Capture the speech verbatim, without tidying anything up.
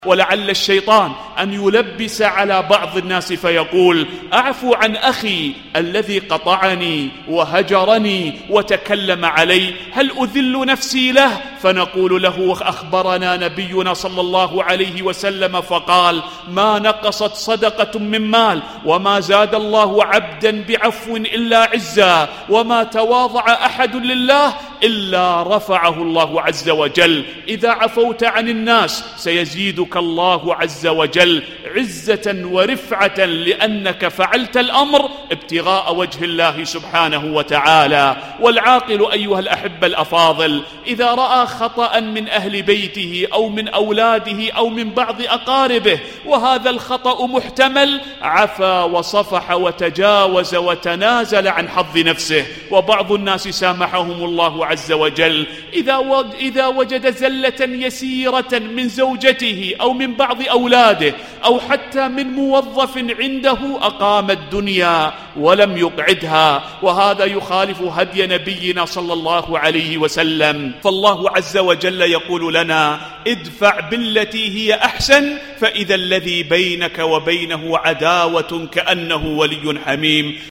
ولعل الشيطان أن يلبس على بعض الناس فيقول: أعفو عن أخي الذي قطعني وهجرني وتكلم علي، هل أذل نفسي له؟ فنقول له: أخبرنا نبينا صلى الله عليه وسلم فقال: ما نقصت صدقة من مال، وما زاد الله عبدا بعفو إلا عزا، وما تواضع أحد لله إلا رفعه الله عز وجل. إذا عفوت عن الناس سيزيدك الله عز وجل عزة ورفعة، لأنك فعلت الأمر ابتغاء وجه الله سبحانه وتعالى. والعاقل أيها الأحبة الأفاضل إذا رأى خطأ من أهل بيته أو من أولاده أو من بعض أقاربه وهذا الخطأ محتمل، عفا وصفح وتجاوز وتنازل عن حظ نفسه. وبعض الناس سامحهم الله عز وجل إذا وجد زلة يسيرة من زوجته أو من بعض أولاده أو حتى من موظف عنده أقام الدنيا ولم يقعدها، وهذا يخالف هدي نبينا صلى الله عليه وسلم. فالله عز وجل يقول لنا: ادفع بالتي هي أحسن فإذا الذي بينك وبينه عداوة كأنه ولي حميم.